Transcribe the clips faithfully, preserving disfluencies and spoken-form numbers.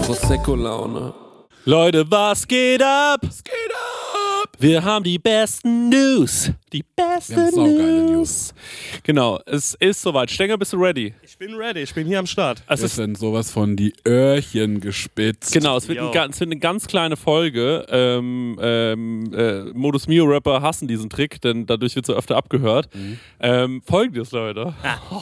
Prosecco-Laune. Leute, was geht ab? Was geht ab? Wir haben die besten News. Die besten Wir haben saugeile News. News. Genau, es ist soweit. Stenger, bist du ready? Ich bin ready, ich bin hier am Start. Es Wir ist, sind sowas von die Öhrchen gespitzt. genau, es wird, Yo. ein, ga- es wird eine ganz kleine Folge. Ähm, ähm, äh, Modus Mio Rapper hassen diesen Trick, denn dadurch wird so öfter abgehört. Mhm. Ähm, Folgendes, Leute.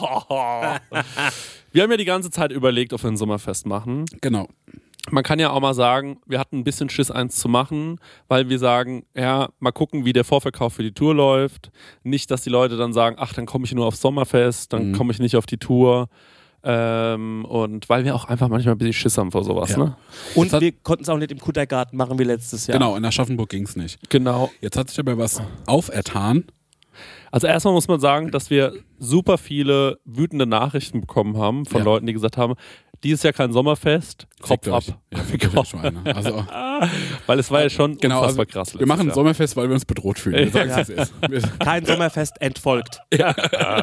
Wir haben ja die ganze Zeit überlegt, ob wir ein Sommerfest machen. Genau. Man kann ja auch mal sagen, wir hatten ein bisschen Schiss, eins zu machen, weil wir sagen, ja, mal gucken, wie der Vorverkauf für die Tour läuft. Nicht, dass die Leute dann sagen, ach, dann komme ich nur aufs Sommerfest, dann Mhm. komme ich nicht auf die Tour. Ähm, und weil wir auch einfach manchmal ein bisschen Schiss haben vor sowas, Ja. ne? Und Jetzt hat- wir konnten es auch nicht im Kuttergarten machen wie letztes Jahr. Genau, in Aschaffenburg ging es nicht. Genau. Jetzt hat sich aber was aufertan. Also erstmal muss man sagen, dass wir super viele wütende Nachrichten bekommen haben von Ja. Leuten, die gesagt haben, dieses Jahr kein Sommerfest, Kopf Fickt ab. euch. Ja, fickt euch Schweine. Also, Weil es war ja schon genau, also, unfassbar krass. wir machen ein letztes Sommerfest, weil wir uns bedroht fühlen. Wir sagen Ja. es, wie es ist. Wir- Kein Sommerfest entfolgt. Jahr.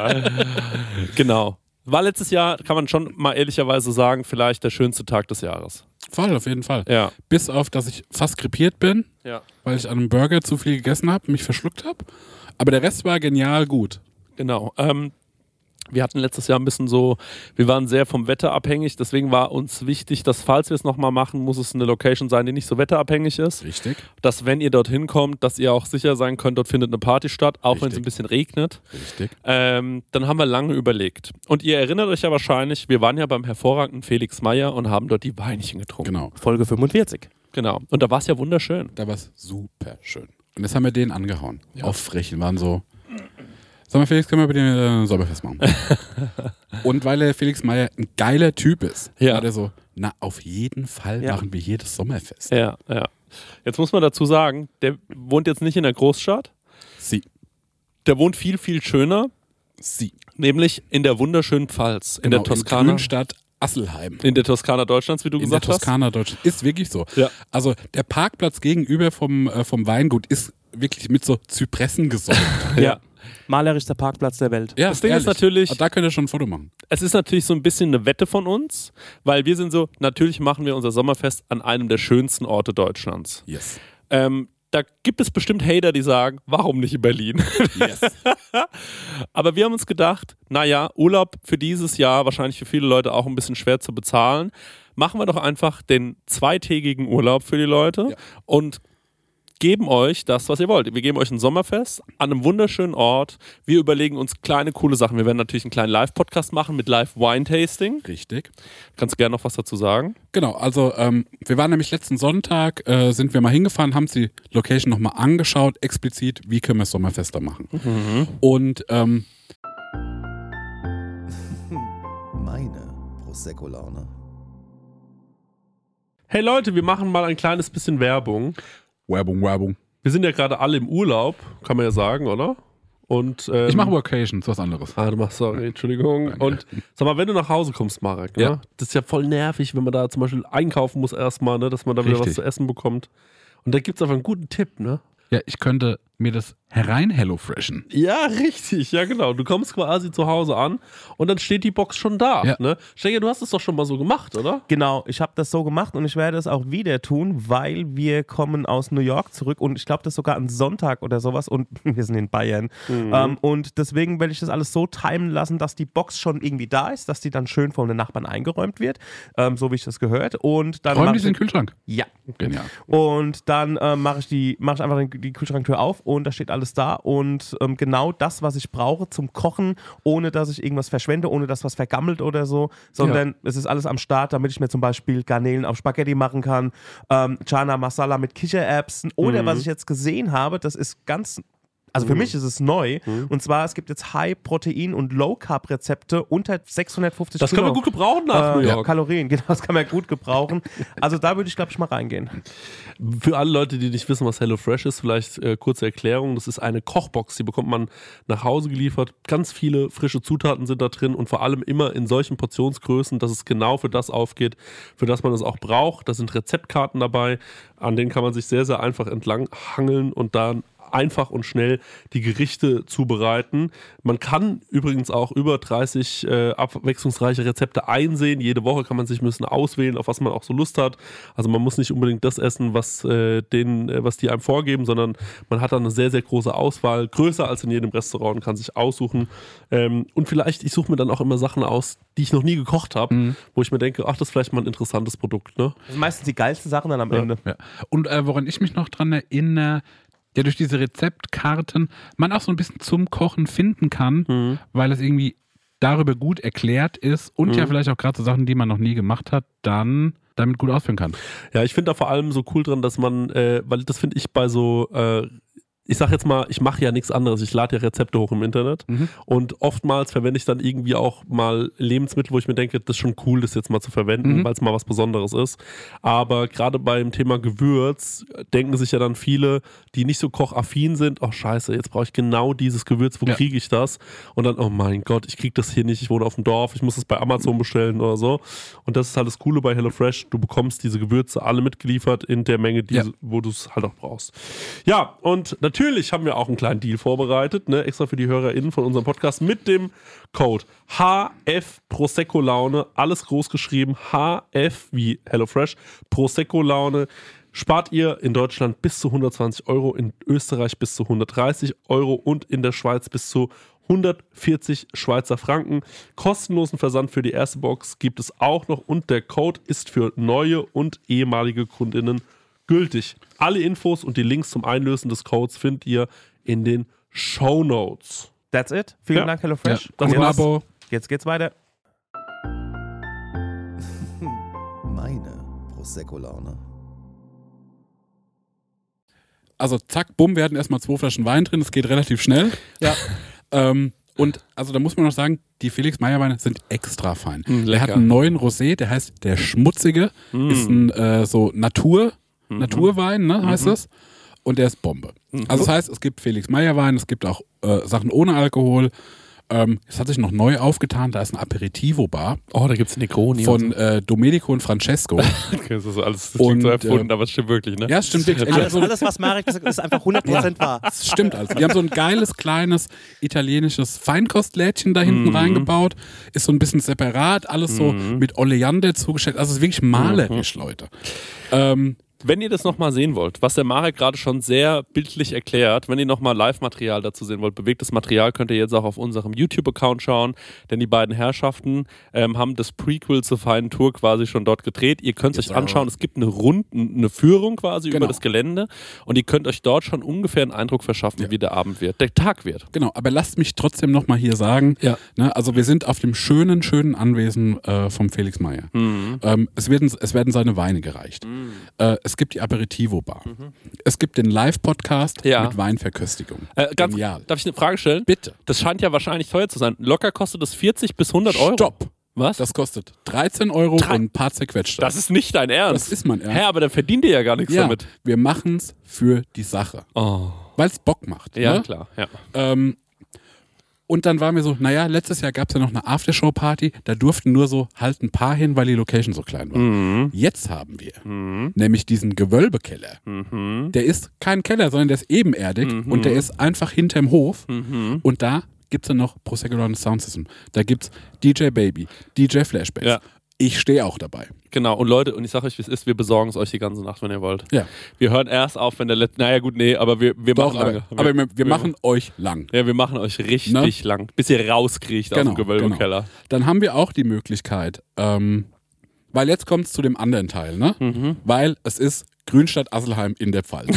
Genau. War letztes Jahr, kann man schon mal ehrlicherweise sagen, vielleicht der schönste Tag des Jahres. Voll, auf jeden Fall. Ja. Bis auf, dass ich fast krepiert bin, Ja. weil ich an einem Burger zu viel gegessen habe, mich verschluckt habe. Aber der Rest war genial gut. Genau. Ähm, wir hatten letztes Jahr ein bisschen so, wir waren sehr vom Wetter abhängig, deswegen war uns wichtig, dass falls wir es nochmal machen, muss es eine Location sein, die nicht so wetterabhängig ist. Richtig. Dass wenn ihr dorthin kommt, dass ihr auch sicher sein könnt, dort findet eine Party statt, auch wenn es Richtig. ein bisschen regnet. Richtig. Ähm, dann haben wir lange überlegt. Und ihr erinnert euch ja wahrscheinlich, wir waren ja beim hervorragenden Felix Meyer und haben dort die Weinchen getrunken. Genau. Folge fünfundvierzig. Genau. Und da war es ja wunderschön. Da war es super schön. Und jetzt haben wir den angehauen. Auffrechen, waren so. Sag mal, Felix, können wir bei dir ein Sommerfest machen? Und weil der Felix Meyer ein geiler Typ ist, Ja. war der so, na, auf jeden Fall Ja. machen wir hier das Sommerfest. Ja, ja. Jetzt muss man dazu sagen, der wohnt jetzt nicht in der Großstadt. Sie. Der wohnt viel, viel schöner, Sie. nämlich in der wunderschönen Pfalz, in Genau, der Toskana. In Grünstadt Asselheim. In der Toskana Deutschlands, wie du In der gesagt hast. Toskana Deutschland. Ist wirklich so. Ja. Also der Parkplatz gegenüber vom, äh, vom Weingut ist wirklich mit so Zypressen gesäumt. Ja. Malerischster Parkplatz der Welt. Ja, Das Ding ist ehrlich. natürlich- Da könnt ihr schon ein Foto machen. Es ist natürlich so ein bisschen eine Wette von uns, weil wir sind so, natürlich machen wir unser Sommerfest an einem der schönsten Orte Deutschlands. Yes. Ähm, da gibt es bestimmt Hater, die sagen, warum nicht in Berlin? Yes. Aber wir haben uns gedacht, naja, Urlaub für dieses Jahr, wahrscheinlich für viele Leute auch ein bisschen schwer zu bezahlen. Machen wir doch einfach den zweitägigen Urlaub für die Leute Ja. und geben euch das, was ihr wollt. Wir geben euch ein Sommerfest an einem wunderschönen Ort. Wir überlegen uns kleine, coole Sachen. Wir werden natürlich einen kleinen Live-Podcast machen mit Live-Wine-Tasting. Richtig. Kannst du gerne noch was dazu sagen? Genau, also ähm, wir waren nämlich letzten Sonntag, äh, sind wir mal hingefahren, haben uns die Location nochmal angeschaut, explizit, wie können wir das Sommerfest da machen. Und ähm, Meine Prosecco-Laune. Hey Leute, wir machen mal ein kleines bisschen Werbung. Werbung, Werbung. Wir sind ja gerade alle im Urlaub, kann man ja sagen, oder? Und, ähm, Ich mache Workations, was anderes. Ah, du machst, sorry, Entschuldigung. Danke. Und sag mal, wenn du nach Hause kommst, Marek, ne? Ja. Das ist ja voll nervig, wenn man da zum Beispiel einkaufen muss erstmal, ne? Dass man da wieder was Richtig. zu essen bekommt. Und da gibt es einfach einen guten Tipp, ne? Ja, ich könnte mir das herein HelloFreshen. Ja, richtig, ja genau. Du kommst quasi zu Hause an und dann steht die Box schon da. Ja. Ne? Stenger, du hast es doch schon mal so gemacht, oder? Genau, ich habe das so gemacht und ich werde es auch wieder tun, weil wir kommen aus New York zurück und ich glaube, das ist sogar ein Sonntag oder sowas und wir sind in Bayern. Mhm. Ähm, und deswegen werde ich das alles so timen lassen, dass die Box schon irgendwie da ist, dass die dann schön von den Nachbarn eingeräumt wird, ähm, so wie ich das gehört. Und dann Räum mach dich ich- in den Kühlschrank. Ja. Genial. Und dann ähm, mache ich, die, mach ich einfach die, die Kühlschranktür auf und da steht alles da und ähm, genau das, was ich brauche zum Kochen, ohne dass ich irgendwas verschwende, ohne dass was vergammelt oder so, sondern es ist alles am Start, damit ich mir zum Beispiel Garnelen auf Spaghetti machen kann, ähm, Chana Masala mit Kichererbsen oder was ich jetzt gesehen habe, das ist ganz... Also für mich ist es neu. Und zwar, es gibt jetzt High-Protein- und Low-Carb-Rezepte unter sechshundertfufzig Das können wir Kilo- gut gebrauchen nach New äh, York. Kalorien. Genau, das kann man gut gebrauchen. Also da würde ich, glaube ich, mal reingehen. Für alle Leute, die nicht wissen, was HelloFresh ist, vielleicht äh, kurze Erklärung. Das ist eine Kochbox, die bekommt man nach Hause geliefert. Ganz viele frische Zutaten sind da drin und vor allem immer in solchen Portionsgrößen, dass es genau für das aufgeht, für das man es auch braucht. Da sind Rezeptkarten dabei, an denen kann man sich sehr, sehr einfach entlang hangeln und dann einfach und schnell die Gerichte zubereiten. Man kann übrigens auch über dreißig äh, abwechslungsreiche Rezepte einsehen. Jede Woche kann man sich ein bisschen auswählen, auf was man auch so Lust hat. Also man muss nicht unbedingt das essen, was, äh, den, äh, was die einem vorgeben, sondern man hat dann eine sehr, sehr große Auswahl, größer als in jedem Restaurant, und kann sich aussuchen. Ähm, und vielleicht, ich suche mir dann auch immer Sachen aus, die ich noch nie gekocht habe, mhm. wo ich mir denke, ach, das ist vielleicht mal ein interessantes Produkt. Ne? Das sind meistens die geilsten Sachen dann am Ja. Ende. Ja. Und äh, woran ich mich noch dran erinnere, ja, durch diese Rezeptkarten man auch so ein bisschen zum Kochen finden kann, mhm. weil es irgendwie darüber gut erklärt ist und mhm. ja vielleicht auch gerade so Sachen, die man noch nie gemacht hat, dann damit gut ausführen kann. Ja, ich finde da vor allem so cool dran, dass man, äh, weil das finde ich bei so, äh, ich sag jetzt mal, ich mache ja nichts anderes, ich lade ja Rezepte hoch im Internet mhm. und oftmals verwende ich dann irgendwie auch mal Lebensmittel, wo ich mir denke, das ist schon cool, das jetzt mal zu verwenden, mhm. weil es mal was Besonderes ist. Aber gerade beim Thema Gewürz denken sich ja dann viele, die nicht so kochaffin sind, oh scheiße, jetzt brauche ich genau dieses Gewürz, wo ja. kriege ich das? Und dann, oh mein Gott, ich kriege das hier nicht, ich wohne auf dem Dorf, ich muss das bei Amazon bestellen oder so. Und das ist halt das Coole bei HelloFresh, du bekommst diese Gewürze alle mitgeliefert in der Menge, die, ja. wo du es halt auch brauchst. Ja, und natürlich Natürlich haben wir auch einen kleinen Deal vorbereitet, ne, extra für die HörerInnen von unserem Podcast mit dem Code H F Prosecco Laune, alles groß geschrieben, H F wie HelloFresh, Prosecco Laune. Spart ihr in Deutschland bis zu hundertzwanzig Euro, in Österreich bis zu hundertdreißig Euro und in der Schweiz bis zu hundertvierzig Schweizer Franken. Kostenlosen Versand für die erste Box gibt es auch noch und der Code ist für neue und ehemalige KundInnen gültig. Alle Infos und die Links zum Einlösen des Codes findet ihr in den Shownotes. That's it. Vielen ja. Dank, HelloFresh. Ja. Das war's. Abo. Jetzt geht's weiter. Meine Prosecco-Laune. Also zack, bumm, wir hatten erstmal zwei Flaschen Wein drin, es geht relativ schnell. Ja. ähm, und also da muss man noch sagen, die Felix Meyer Weine sind extra fein. Mm, der hat einen neuen Rosé, der heißt der Schmutzige, mm. ist ein äh, so Natur, mhm. Naturwein, ne, heißt mhm. das. Und der ist Bombe. Mhm. Also das heißt, es gibt Felix Meyer Wein, es gibt auch äh, Sachen ohne Alkohol. Ähm, es hat sich noch neu aufgetan, da ist ein Aperitivo-Bar. Oh, da gibt es Negroni. Von so. äh, Domenico und Francesco. Okay, das ist alles, das klingt so erfunden, äh, aber es stimmt wirklich, ne? Ja, es stimmt wirklich. Alles, alles was Marek gesagt hat, ist einfach hundert Prozent wahr. Das stimmt also. Die haben so ein geiles, kleines, italienisches Feinkostlädchen da hinten mhm. reingebaut. Ist so ein bisschen separat, alles so mhm. mit Oleander zugestellt. Also es ist wirklich malerisch, mhm. Leute. Ähm, Wenn ihr das nochmal sehen wollt, was der Marek gerade schon sehr bildlich erklärt, wenn ihr nochmal Live-Material dazu sehen wollt, bewegtes Material, könnt ihr jetzt auch auf unserem YouTube-Account schauen, denn die beiden Herrschaften ähm, haben das Prequel zur feinen Tour quasi schon dort gedreht. Ihr könnt es euch anschauen, es gibt eine Runde, eine Führung quasi genau. über das Gelände und ihr könnt euch dort schon ungefähr einen Eindruck verschaffen, ja. wie der Abend wird, der Tag wird. Genau, aber lasst mich trotzdem nochmal hier sagen, ja. ne, also wir sind auf dem schönen, schönen Anwesen äh, vom Felix Meyer. Mhm. Ähm, es, werden, es werden seine Weine gereicht. Mhm. Äh, Es gibt die Aperitivo-Bar. Mhm. Es gibt den Live-Podcast ja. mit Weinverköstigung. Äh, ganz, Genial. Darf ich eine Frage stellen? Bitte. Das scheint ja wahrscheinlich teuer zu sein. Locker kostet das vierzig bis hundert Euro. Stopp. Was? Das kostet dreizehn Euro Drei- und ein paar zerquetschte. Das ist nicht dein Ernst. Das ist mein Ernst. Hä, aber dann verdient ihr ja gar nichts ja, damit. wir machen es für die Sache. Oh. Weil es Bock macht. Ja, ne? klar. Ja. Ähm, und dann waren wir so, naja, letztes Jahr gab es ja noch eine Aftershow-Party, da durften nur so halt ein paar hin, weil die Location so klein war. Mhm. Jetzt haben wir Mhm. nämlich diesen Gewölbekeller. Mhm. Der ist kein Keller, sondern der ist ebenerdig Mhm. und der ist einfach hinterm Hof. Mhm. Und da gibt es dann noch Prosecco Laune Sound System. Da gibt es D J Baby, D J Flashbacks. Ja. Ich stehe auch dabei. Genau, und Leute, und ich sage euch, wie es ist, wir besorgen es euch die ganze Nacht, wenn ihr wollt. Ja. Wir hören erst auf, wenn der letzte, naja gut, nee, aber wir, wir Doch, machen lange. aber, aber wir, wir machen euch lang. Ja, wir machen euch richtig Ne? lang, bis ihr rauskriegt aus Genau, dem Gewölbekeller. genau. Dann haben wir auch die Möglichkeit, ähm, weil jetzt kommt es zu dem anderen Teil, ne? Mhm. Weil es ist Grünstadt Asselheim in der Pfalz.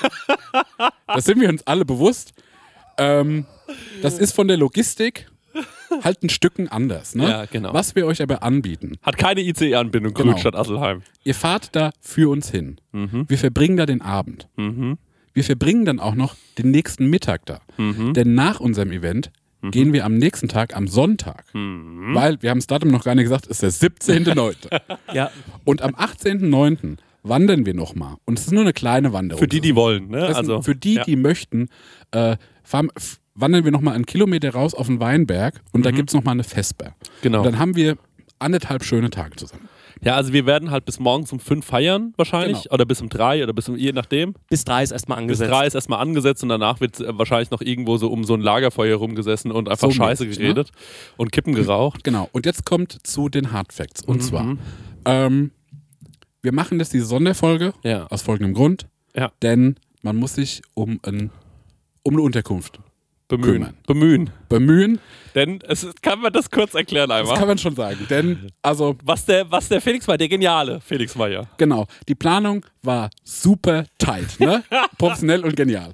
Das sind wir uns alle bewusst. Ähm, das ist von der Logistik halt ein Stücken anders. Ne? Ja, genau. Was wir euch aber anbieten. Hat keine I C E-Anbindung, Genau. Grünstadt Asselheim. Ihr fahrt da für uns hin. Mhm. Wir verbringen da den Abend. Mhm. Wir verbringen dann auch noch den nächsten Mittag da. Mhm. Denn nach unserem Event mhm. gehen wir am nächsten Tag, am Sonntag, Mhm. weil, wir haben das Datum noch gar nicht gesagt, ist der siebzehnten neunten Ja. Und am achtzehnten neunten wandern wir nochmal. Und es ist nur eine kleine Wanderung. Für die, die wollen. Ne? Das sind- Also, für die, ja. die möchten, äh, fahren, f- wandern wir nochmal einen Kilometer raus auf den Weinberg und da gibt es nochmal eine Vesper. Genau. Und dann haben wir anderthalb schöne Tage zusammen. Ja, also wir werden halt bis morgens um fünf feiern wahrscheinlich. Genau. Oder bis um drei oder bis um, je nachdem. Bis drei ist erstmal Bis angesetzt. drei ist erstmal angesetzt und danach wird äh, wahrscheinlich noch irgendwo so um so ein Lagerfeuer rumgesessen und einfach So Scheiße mäßig, geredet und Kippen geraucht. Genau. Und jetzt kommt zu den Hard Facts. Und Mhm. zwar, ähm, wir machen jetzt diese Sonderfolge Ja. aus folgendem Grund. Ja. Denn man muss sich um, ein, um eine Unterkunft Bemühen. kümmern. Bemühen. bemühen. Denn es ist, kann man das kurz erklären Das einfach? kann man schon sagen. Denn, also, Was der, was der Felix war, der geniale Felix Meyer. genau, die Planung war super tight, ne? Professionell und genial.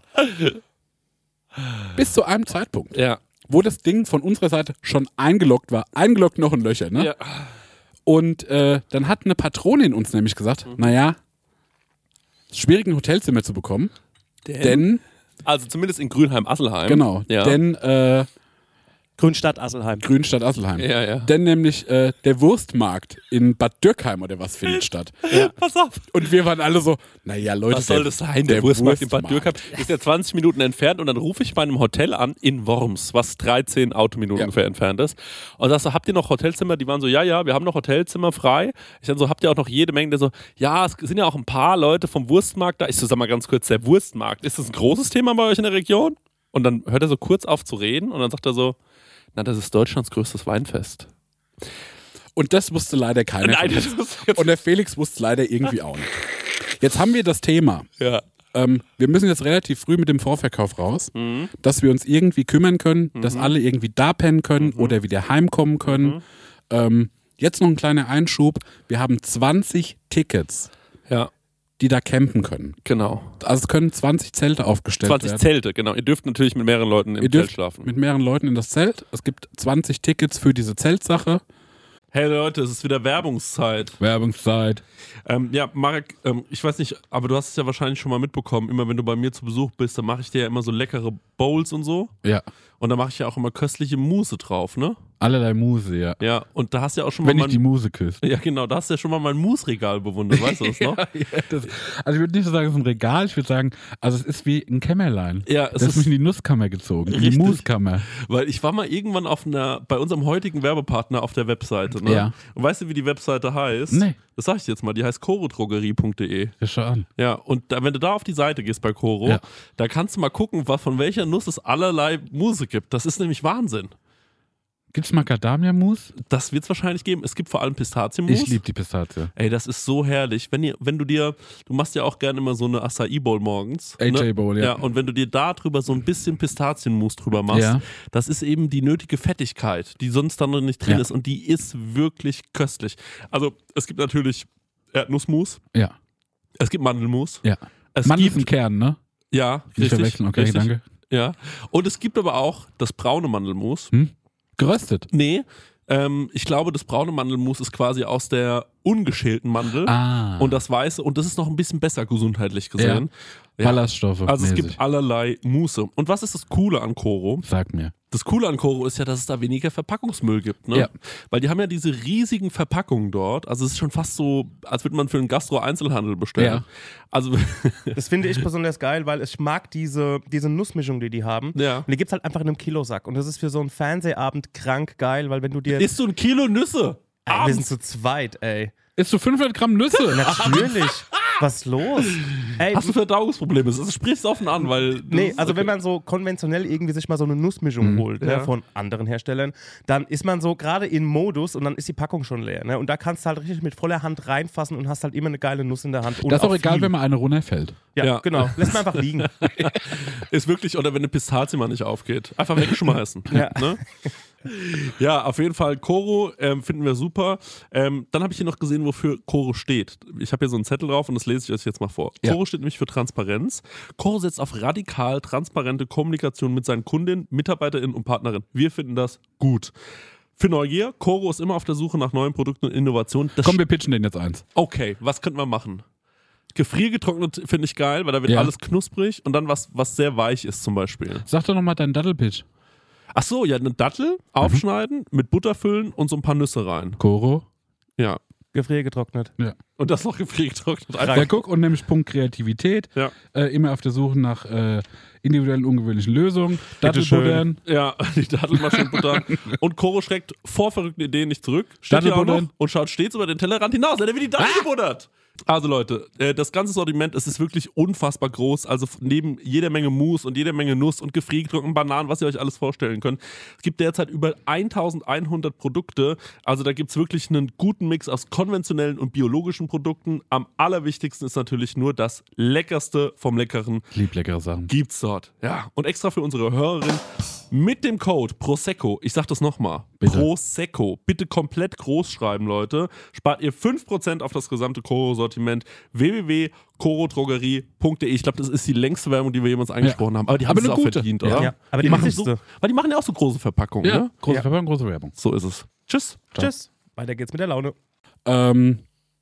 Bis zu einem Zeitpunkt, Ja. wo das Ding von unserer Seite schon eingeloggt war. Eingeloggt noch in Löcher, ne? Ja. Und äh, dann hat eine Patronin uns nämlich gesagt, naja, schwierig ein Hotelzimmer zu bekommen, denn, Also zumindest in Grünheim-Asselheim. genau, Ja. denn äh, Grünstadt Asselheim. Grünstadt Asselheim. Ja, ja. Denn nämlich äh, der Wurstmarkt in Bad Dürkheim oder was findet statt. Pass auf. Und wir waren alle so, naja Leute, Was soll der, das sein? Der, Wurstmarkt in Bad Wurstmarkt. Dürkheim ist ja zwanzig Minuten entfernt und dann rufe ich bei einem Hotel an in Worms, was dreizehn Autominuten Ja. ungefähr entfernt ist. Und sag so, habt ihr noch Hotelzimmer? Die waren so, ja, ja, wir haben noch Hotelzimmer frei. Ich dann so, habt ihr auch noch jede Menge? Der so, ja, es sind ja auch ein paar Leute vom Wurstmarkt da. Ich so, sag mal ganz kurz, der Wurstmarkt, ist das ein großes Thema bei euch in der Region? Und dann hört er so kurz auf zu reden und dann sagt er so, na, das ist Deutschlands größtes Weinfest. Und das wusste leider keiner. Nein, von das uns. ist jetzt, Und der Felix wusste es leider irgendwie auch nicht. Jetzt haben wir das Thema. ja. Ähm, wir müssen jetzt relativ früh mit dem Vorverkauf raus, Mhm. dass wir uns irgendwie kümmern können, dass alle irgendwie da pennen können Mhm. oder wieder heimkommen können. Ähm, jetzt noch ein kleiner Einschub. Wir haben zwanzig Tickets, Ja, die da campen können. genau. Also es können zwanzig Zelte aufgestellt zwanzig werden. Zelte, genau. Ihr dürft natürlich mit mehreren Leuten im Ihr Zelt dürft schlafen. mit mehreren Leuten in das Zelt. Es gibt zwanzig Tickets für diese Zeltsache. Hey Leute, es ist wieder Werbungszeit. Werbungszeit. Ähm, ja, Marek, ähm, ich weiß nicht, aber du hast es ja wahrscheinlich schon mal mitbekommen. Immer wenn du bei mir zu Besuch bist, dann mache ich dir ja immer so leckere Bowls und so. Ja. Und da mache ich ja auch immer köstliche Mousse drauf, ne? Allerlei Muse, ja. Ja, und da hast du ja auch schon Wenn mal ich die mein, Muse küsse. ja genau, da hast du ja schon mal mein Mousse-Regal bewundert, weißt du das noch? Ja, das, also ich würde nicht so sagen, es ist ein Regal, ich würde sagen, also es ist wie ein Kämmerlein. Ja, Das es ist mich in ist, die Nusskammer gezogen, in die Richtig. Muskammer. weil ich war mal irgendwann auf einer, bei unserem heutigen Werbepartner auf der Webseite, ne? Ja. Und weißt du, wie die Webseite heißt? Nee. Das sag ich dir jetzt mal, die heißt chorodrogerie punkt de. Ja, schau an. Ja, und da, wenn du da auf die Seite gehst bei Koro, Ja. da kannst du mal gucken, was, von welcher Nuss es allerlei Muse gibt. Das ist nämlich Wahnsinn. Gibt's Macadamia-Mus? Das wird es wahrscheinlich geben. Es gibt vor allem Pistazienmus. Ich liebe die Pistazie. Ey, das ist so herrlich. Wenn, ihr, wenn du dir, du machst ja auch gerne immer so eine Acai Bowl morgens. A J ne? Bowl, ja. Ja, und wenn du dir da drüber so ein bisschen Pistazienmus drüber machst, Ja. das ist eben die nötige Fettigkeit, die sonst dann noch nicht drin Ja. ist. Und die ist wirklich köstlich. Also, es gibt natürlich Erdnussmus, Ja, es gibt Mandelmus. ja. Es Mann ist gibt, ein Kern, ne? ja, Nicht richtig, verwechseln, okay, richtig. danke. Ja. Und es gibt aber auch das braune Mandelmus. Hm? Geröstet. Nee, ähm, ich glaube, das braune Mandelmus ist quasi aus der ungeschälten Mandel. Ah. Und das weiße, und das ist noch ein bisschen besser gesundheitlich gesehen. Ja. Ballaststoffe. Also es mäßig. gibt allerlei Muße. Und was ist das Coole an Koro? Sag mir. Das Coole an Koro ist ja, dass es da weniger Verpackungsmüll gibt. Ne? Ja. Weil die haben ja diese riesigen Verpackungen dort. Also es ist schon fast so, als würde man für einen Gastro-Einzelhandel bestellen. Ja. Also Das finde ich besonders geil, weil ich mag diese, diese Nussmischung, die die haben. Ja. Und die gibt es halt einfach in einem Kilosack. Und das ist für so einen Fernsehabend krank geil, weil wenn du dir... isst du ein Kilo Nüsse? Ey, wir abends? sind zu zweit, ey. Isst du fünfhundert Gramm Nüsse? Natürlich. Was ist los? Ey, Hast du Verdauungsprobleme? Das sprichst du offen an, weil... das nee, ist also okay. wenn man so konventionell irgendwie sich mal so eine Nussmischung holt ne, Ja. von anderen Herstellern, dann ist man so gerade in Modus und dann ist die Packung schon leer. Ne? Und da kannst du halt richtig mit voller Hand reinfassen und hast halt immer eine geile Nuss in der Hand. Und Das ist auch egal, viel. wenn mal eine runterfällt. Ja, Ja. genau. Lässt man einfach liegen. Ist wirklich, oder wenn eine Pistazie mal nicht aufgeht. Einfach wegschmeißen. Ja. Ne? Ja, auf jeden Fall. Koro ähm, finden wir super. Ähm, dann habe ich hier noch gesehen, wofür Koro steht. Ich habe hier so einen Zettel drauf und das lese ich euch jetzt mal vor. Ja. Koro steht nämlich für Transparenz. Koro setzt auf radikal transparente Kommunikation mit seinen Kundinnen, MitarbeiterInnen und Partnerinnen. Wir finden das gut. Für Neugier, Koro ist immer auf der Suche nach neuen Produkten und Innovationen. Das Komm, wir pitchen den jetzt eins. Okay, was könnten wir machen? Gefriergetrocknet finde ich geil, weil da wird Ja. alles knusprig und dann was, was sehr weich ist zum Beispiel. Sag doch nochmal deinen Dattelpitch. Ach so, ja, eine Dattel aufschneiden, mit Butter füllen und so ein paar Nüsse rein. Koro. Ja. Gefriergetrocknet. Und das noch gefriergetrocknet. Ja, guck, und nämlich Punkt Kreativität. Ja. Äh, immer auf der Suche nach äh, individuellen, ungewöhnlichen Lösungen. Bitteschön. Dattelbuddern. Ja, die Dattelmaschinen buttern. Und Koro schreckt vor verrückten Ideen nicht zurück. Steht hier auch noch Dattelbuddern. und schaut stets über den Tellerrand hinaus. Er hat wieder die Dattel gebuddert. Also Leute, äh, das ganze Sortiment, es ist wirklich unfassbar groß. Also f- neben jeder Menge Mousse und jeder Menge Nuss und gefriergetrockneten Bananen, was ihr euch alles vorstellen könnt. Es gibt derzeit über eintausendeinhundert Produkte. Also da gibt es wirklich einen guten Mix aus konventionellen und biologischen Produkten. Am allerwichtigsten ist natürlich nur das Leckerste vom Leckeren. Ich lieb leckere Sachen. Gibt's dort. Ja, und extra für unsere Hörerin mit dem Code Prosecco, ich sag das nochmal, Bitte. Prosecco, bitte komplett groß schreiben, Leute, spart ihr fünf Prozent auf das gesamte Koro-Sortiment. w w w punkt koro drogerie punkt d e. Ich glaube, das ist die längste Werbung, die wir jemals angesprochen Ja. haben. Aber die haben Aber es eine auch gute. verdient, Ja. oder? Ja, aber die machen so, wichtigste. weil die machen ja auch so große Verpackungen, Ja, ne? große Ja. Verpackung, große Werbung. So ist es. Tschüss. Tschüss. Weiter geht's mit der Laune. Ähm,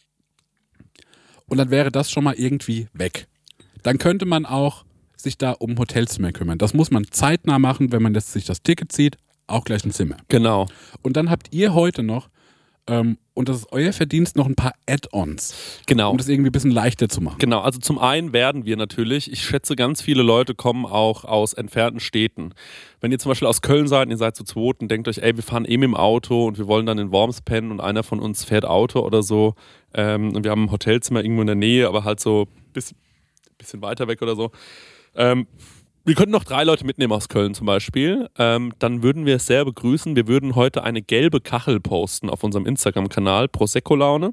und dann wäre das schon mal irgendwie weg. Dann könnte man auch sich da um Hotelzimmer kümmern. Das muss man zeitnah machen, wenn man jetzt sich das Ticket zieht, auch gleich ein Zimmer. Genau. Und dann habt ihr heute noch, ähm, und das ist euer Verdienst, noch ein paar Add-ons, Genau. um das irgendwie ein bisschen leichter zu machen. Genau, also zum einen werden wir natürlich, ich schätze, ganz viele Leute kommen auch aus entfernten Städten. Wenn ihr zum Beispiel aus Köln seid und ihr seid zu zweit und denkt euch, ey, wir fahren eh mit dem Auto und wir wollen dann in Worms pennen und einer von uns fährt Auto oder so ähm, und wir haben ein Hotelzimmer irgendwo in der Nähe, aber halt so ein bisschen, bisschen weiter weg oder so. Ähm, wir könnten noch drei Leute mitnehmen aus Köln zum Beispiel. Ähm, dann würden wir es sehr begrüßen. Wir würden heute eine gelbe Kachel posten auf unserem Instagram-Kanal Prosecco-Laune.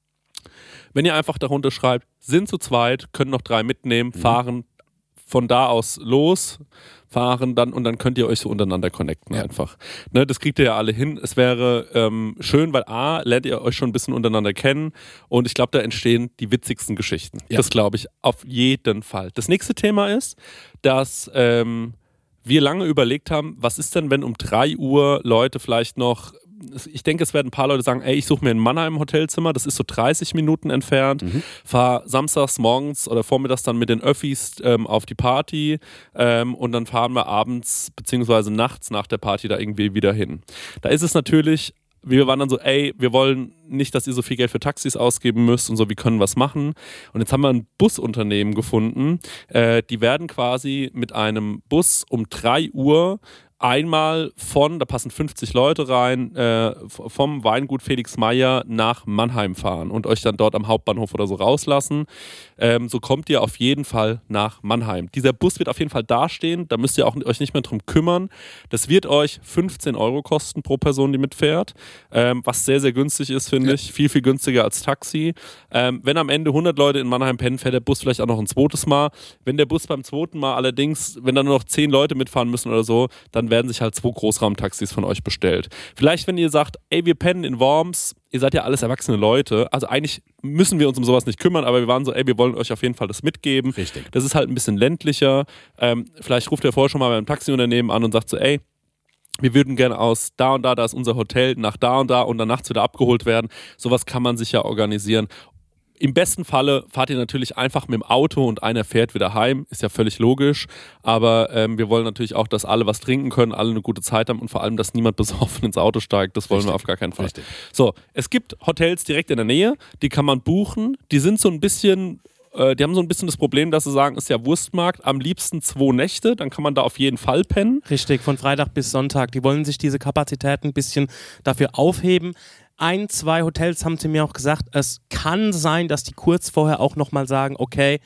Wenn ihr einfach darunter schreibt, sind zu zweit, können noch drei mitnehmen, Mhm. fahren von da aus los, fahren dann und dann könnt ihr euch so untereinander connecten Ja. einfach. Ne, das kriegt ihr ja alle hin. Es wäre ähm, schön, weil A, lernt ihr euch schon ein bisschen untereinander kennen und ich glaube, da entstehen die witzigsten Geschichten. Ja. Das glaube ich auf jeden Fall. Das nächste Thema ist, dass ähm, wir lange überlegt haben, was ist denn, wenn um drei Uhr Leute vielleicht noch, ich denke, es werden ein paar Leute sagen, ey, ich suche mir in Mannheim ein Hotelzimmer, das ist so dreißig Minuten entfernt, Mhm. fahre samstags morgens oder vormittags dann mit den Öffis ähm, auf die Party ähm, und dann fahren wir abends beziehungsweise nachts nach der Party da irgendwie wieder hin. Da ist es natürlich, wir waren dann so, ey, wir wollen nicht, dass ihr so viel Geld für Taxis ausgeben müsst und so, wir können was machen. Und jetzt haben wir ein Busunternehmen gefunden, äh, die werden quasi mit einem Bus um drei Uhr einmal von, da passen fünfzig Leute rein, äh, vom Weingut Felix Meyer nach Mannheim fahren und euch dann dort am Hauptbahnhof oder so rauslassen. Ähm, so kommt ihr auf jeden Fall nach Mannheim. Dieser Bus wird auf jeden Fall dastehen, da müsst ihr auch euch nicht mehr drum kümmern. Das wird euch fünfzehn Euro kosten pro Person, die mitfährt, ähm, was sehr, sehr günstig ist, finde Ja. ich. Viel, viel günstiger als Taxi. Ähm, wenn am Ende hundert Leute in Mannheim pennen, fährt der Bus vielleicht auch noch ein zweites Mal. Wenn der Bus beim zweiten Mal allerdings, wenn dann nur noch zehn Leute mitfahren müssen oder so, dann werden sich halt zwei Großraumtaxis von euch bestellt. Vielleicht, wenn ihr sagt, ey, wir pennen in Worms, ihr seid ja alles erwachsene Leute, also eigentlich müssen wir uns um sowas nicht kümmern, aber wir waren so, ey, wir wollen euch auf jeden Fall das mitgeben. Richtig. Das ist halt ein bisschen ländlicher. Ähm, vielleicht ruft ihr vorher schon mal beim Taxiunternehmen an und sagt so, ey, wir würden gerne aus da und da, da ist unser Hotel, nach da und da und dann nachts wieder abgeholt werden. Sowas kann man sich ja organisieren. Im besten Falle fahrt ihr natürlich einfach mit dem Auto und einer fährt wieder heim, ist ja völlig logisch, aber ähm, wir wollen natürlich auch, dass alle was trinken können, alle eine gute Zeit haben und vor allem, dass niemand besoffen ins Auto steigt, das wollen Richtig. wir auf gar keinen Fall. Richtig. So, es gibt Hotels direkt in der Nähe, die kann man buchen, die sind so ein bisschen, äh, die haben so ein bisschen das Problem, dass sie sagen, ist ja Wurstmarkt, am liebsten zwei Nächte, dann kann man da auf jeden Fall pennen. Richtig, von Freitag bis Sonntag. Die wollen sich diese Kapazität ein bisschen dafür aufheben. Ein, zwei Hotels haben sie mir auch gesagt, es kann sein, dass die kurz vorher auch nochmal sagen, okay,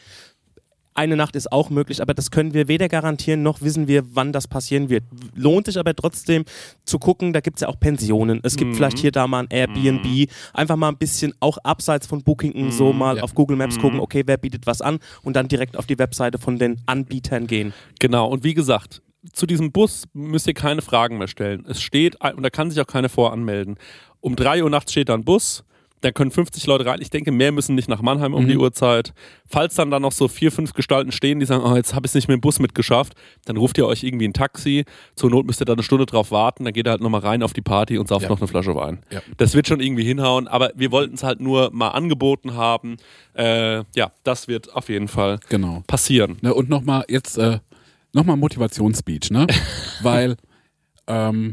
eine Nacht ist auch möglich, aber das können wir weder garantieren, noch wissen wir, wann das passieren wird. Lohnt sich aber trotzdem zu gucken, da gibt es ja auch Pensionen. Es gibt Mhm. vielleicht hier da mal ein Airbnb, einfach mal ein bisschen auch abseits von Booking so mal Ja. auf Google Maps gucken, okay, wer bietet was an und dann direkt auf die Webseite von den Anbietern gehen. Genau, und wie gesagt, zu diesem Bus müsst ihr keine Fragen mehr stellen. Es steht, und da kann sich auch keiner voranmelden. Um drei Uhr nachts steht da ein Bus, da können fünfzig Leute rein. Ich denke, mehr müssen nicht nach Mannheim um Mhm. die Uhrzeit. Falls dann da noch so vier, fünf Gestalten stehen, die sagen, oh, jetzt habe ich es nicht mit dem Bus mitgeschafft, dann ruft ihr euch irgendwie ein Taxi. Zur Not müsst ihr da eine Stunde drauf warten, dann geht ihr halt nochmal rein auf die Party und sauft Ja. noch eine Flasche Wein. Ja. Das wird schon irgendwie hinhauen, aber wir wollten es halt nur mal angeboten haben. Äh, ja, das wird auf jeden Fall Genau. passieren. Ne, und nochmal jetzt, äh, nochmal Motivationsspeech, ne? Weil, ähm,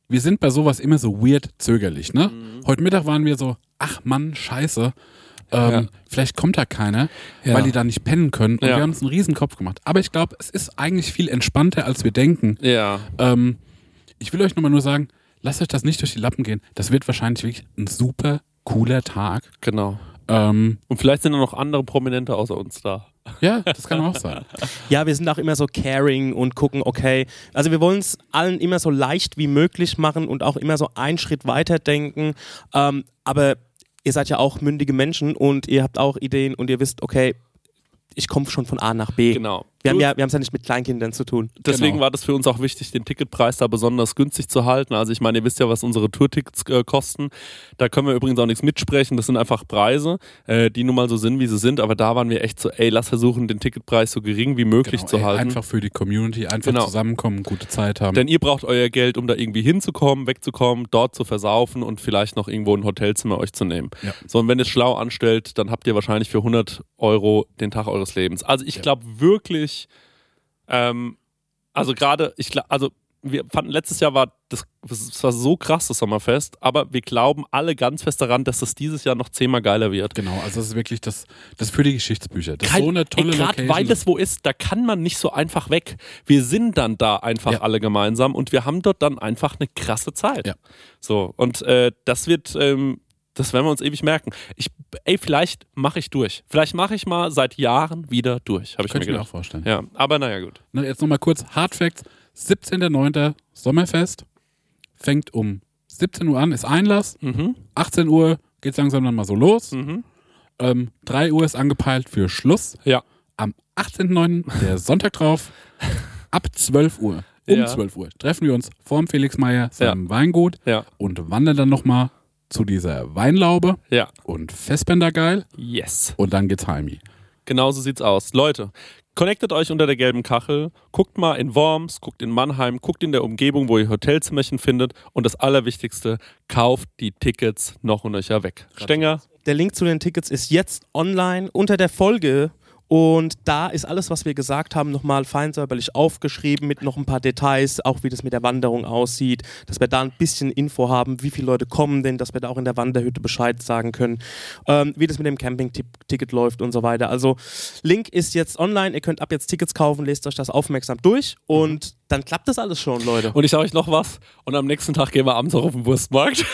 wir sind bei sowas immer so weird zögerlich, ne? Mhm. Heute Mittag waren wir so, ach Mann, scheiße, ähm, ja. vielleicht kommt da keiner, ja. weil die da nicht pennen können. Und ja. wir haben uns einen riesen Kopf gemacht. Aber ich glaube, es ist eigentlich viel entspannter, als wir denken. Ja. Ähm, ich will euch nochmal nur sagen, lasst euch das nicht durch die Lappen gehen. Das wird wahrscheinlich wirklich ein super cooler Tag. Genau. Ähm, Und vielleicht sind da noch andere Prominente außer uns da. Ja, das kann auch sein. Ja, wir sind auch immer so caring und gucken, okay, also wir wollen es allen immer so leicht wie möglich machen und auch immer so einen Schritt weiter denken, ähm, aber ihr seid ja auch mündige Menschen und ihr habt auch Ideen und ihr wisst, okay, ich komme schon von A nach B. Genau. Wir haben ja, wir haben es ja nicht mit Kleinkindern zu tun. Deswegen genau. war das für uns auch wichtig, den Ticketpreis da besonders günstig zu halten. Also ich meine, ihr wisst ja, was unsere Tourtickets äh, kosten. Da können wir übrigens auch nichts mitsprechen. Das sind einfach Preise, äh, die nun mal so sind, wie sie sind. Aber da waren wir echt so, ey, lass versuchen, den Ticketpreis so gering wie möglich genau, zu ey, halten. Einfach für die Community, einfach genau. zusammenkommen, gute Zeit haben. Denn ihr braucht euer Geld, um da irgendwie hinzukommen, wegzukommen, dort zu versaufen und vielleicht noch irgendwo ein Hotelzimmer euch zu nehmen. Ja. So, und wenn ihr es schlau anstellt, dann habt ihr wahrscheinlich für hundert Euro den Tag eures Lebens. Also ich Ja. glaube wirklich, ähm, also gerade, ich gl- also wir fanden, letztes Jahr war das, das war so krass, das Sommerfest, aber wir glauben alle ganz fest daran, dass das dieses Jahr noch zehnmal geiler wird. Genau, also das ist wirklich das, das für die Geschichtsbücher. Das Kein- ist so eine tolle ey, Location. Gerade weil das wo ist, da kann man nicht so einfach weg. Wir sind dann da einfach Ja. alle gemeinsam und wir haben dort dann einfach eine krasse Zeit. Ja. So, und äh, das wird, ähm, das werden wir uns ewig merken. Ich, ey, vielleicht mache ich durch. Vielleicht mache ich mal seit Jahren wieder durch, habe ich mir Könnte ich mir auch gedacht. vorstellen. Ja, aber naja, gut. Ne, jetzt nochmal kurz Hard Facts. siebzehnter neunter Sommerfest. Fängt um siebzehn Uhr an, ist Einlass. Mhm. achtzehn Uhr geht es langsam dann mal so los. Mhm. Ähm, drei Uhr ist angepeilt für Schluss. Ja. Am achtzehnten neunten der Sonntag drauf, ab zwölf Uhr, um Ja. zwölf Uhr, treffen wir uns vorm Felix Meyer, seinem Weingut Ja. und wandern dann nochmal zu dieser Weinlaube Ja. und Festbänder geil Yes. und dann geht's heimi. Genau so sieht's aus. Leute, connectet euch unter der gelben Kachel, guckt mal in Worms, guckt in Mannheim, guckt in der Umgebung, wo ihr Hotelzimmerchen findet und das Allerwichtigste, kauft die Tickets noch und nöcher weg. Stenger? Der Link zu den Tickets ist jetzt online unter der Folge. Und da ist alles, was wir gesagt haben, nochmal fein säuberlich aufgeschrieben mit noch ein paar Details, auch wie das mit der Wanderung aussieht, dass wir da ein bisschen Info haben, wie viele Leute kommen denn, dass wir da auch in der Wanderhütte Bescheid sagen können, ähm, wie das mit dem Camping-Ticket läuft und so weiter. Also Link ist jetzt online, ihr könnt ab jetzt Tickets kaufen, lest euch das aufmerksam durch und mhm. dann klappt das alles schon, Leute. Und ich sage euch noch was und am nächsten Tag gehen wir abends auch auf den Wurstmarkt.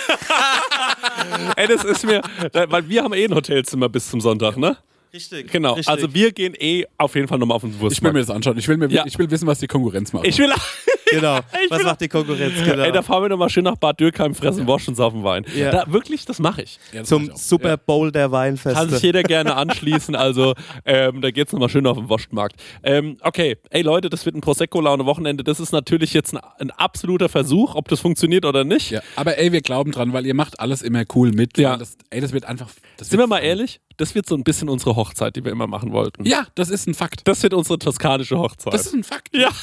Ey, das ist mir, weil wir haben eh ein Hotelzimmer bis zum Sonntag, ne? Richtig. Genau, richtig. also wir gehen eh auf jeden Fall nochmal auf den Wurstmarkt. Ich will mir das anschauen. Ich will, mir, Ja. ich will wissen, was die Konkurrenz macht. Ich will, Genau. Ich Was will- macht die Konkurrenz? Genau. ey, da fahren wir nochmal schön nach Bad Dürkheim, fressen Wurst und saufen Wein. Ja. Da, wirklich, das mache ich. Ja, das Zum mach ich auch. Super Bowl der Kann sich Weinfeste. jeder gerne anschließen, also ähm, da geht's nochmal schön auf den Wurstmarkt. Ähm, okay, ey Leute, das wird ein Prosecco-Laune-Wochenende. Das ist natürlich jetzt ein, ein absoluter Versuch, ob das funktioniert oder nicht. Ja, aber ey, wir glauben dran, weil ihr macht alles immer cool mit. Ja. weil Das, ey, das wird einfach. Das Sind wird wir mal ehrlich? Das wird so ein bisschen unsere Hochzeit, die wir immer machen wollten. Ja, das ist ein Fakt. Das wird unsere toskanische Hochzeit. Das ist ein Fakt. Ja.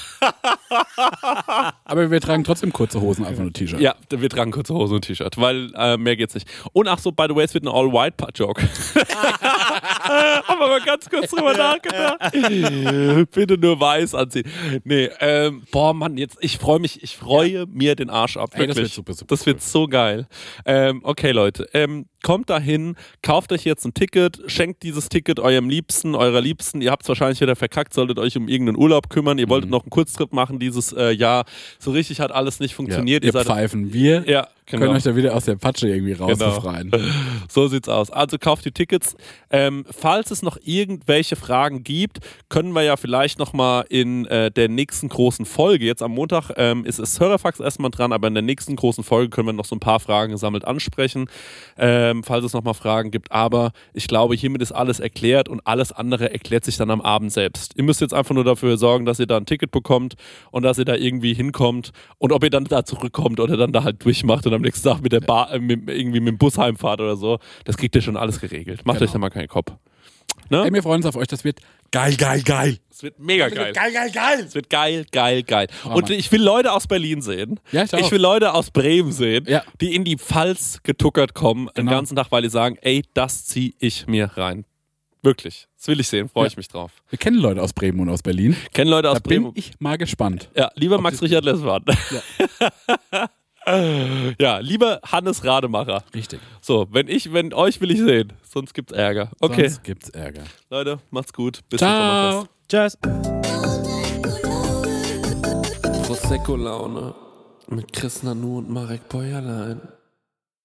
Aber wir tragen trotzdem kurze Hosen, einfach nur T-Shirt. Ja, wir tragen kurze Hose und T-Shirt, weil äh, mehr geht's nicht. Und ach so, by the way, es wird ein All-White-Joke. Haben wir mal ganz kurz drüber nachgedacht. Bitte nur weiß anziehen. Nee, ähm, boah, Mann, jetzt, ich freue mich, ich freue mir den Arsch ab. Ey, das Wirklich. wird super, super Das wird so geil. Ähm, okay, Leute, ähm, kommt dahin, kauft euch jetzt ein Ticket, schenkt dieses Ticket eurem Liebsten, eurer Liebsten. Ihr habt es wahrscheinlich wieder verkackt, solltet euch um irgendeinen Urlaub kümmern. Ihr wolltet noch einen Kurztrip machen dieses äh, Jahr. So richtig hat alles nicht Ja, funktioniert. ihr Ihr seid Pfeifen. Wir ja, genau. können euch da wieder aus der Patsche irgendwie rausbefreien. So sieht's aus. Also kauft die Tickets. Ähm, falls es noch irgendwelche Fragen gibt, können wir ja vielleicht nochmal in äh, der nächsten großen Folge, jetzt am Montag ähm, ist es Hörerfax erstmal dran, aber in der nächsten großen Folge können wir noch so ein paar Fragen gesammelt ansprechen, ähm, falls es nochmal Fragen gibt. Aber ich glaube, hiermit ist alles erklärt und alles andere erklärt sich dann am Abend selbst. Ihr müsst jetzt einfach nur dafür sorgen, dass ihr da ein Ticket bekommt und dass ihr da irgendwie hinkommt und ob ihr dann da zurückkommt oder dann da halt durchmacht und am nächsten Tag mit der Bar, äh, mit, irgendwie mit dem Bus heimfahrt oder so. Das kriegt ihr schon alles geregelt. Macht Genau. euch da mal keinen Kopf. Ne? Ey, wir freuen uns auf euch. Das wird geil, geil, geil. Es wird mega geil. Geil, geil, geil. Es wird geil, geil, geil. Oh, und Mann. ich will Leute aus Berlin sehen. Ja, ich auch. will Leute aus Bremen sehen, Ja. die in die Pfalz getuckert kommen den Genau. ganzen Tag, weil die sagen, ey, das zieh ich mir rein. Wirklich. Das will ich sehen, freue Ja. ich mich drauf. Wir kennen Leute aus Bremen und aus Berlin. Kennen Leute aus Da Bremen. bin ich mal gespannt. Ja, lieber Max Richard Lessmann. Ja, lieber Hannes Rademacher. Richtig. So, wenn ich, wenn euch will ich sehen, sonst gibt's Ärger. Okay, Sonst gibt's Ärger. Leute, macht's gut. Bis Ciao. zum Sommerfest. Tschüss. Prosecco-Laune mit Chris Nanu und Marek Bäuerlein.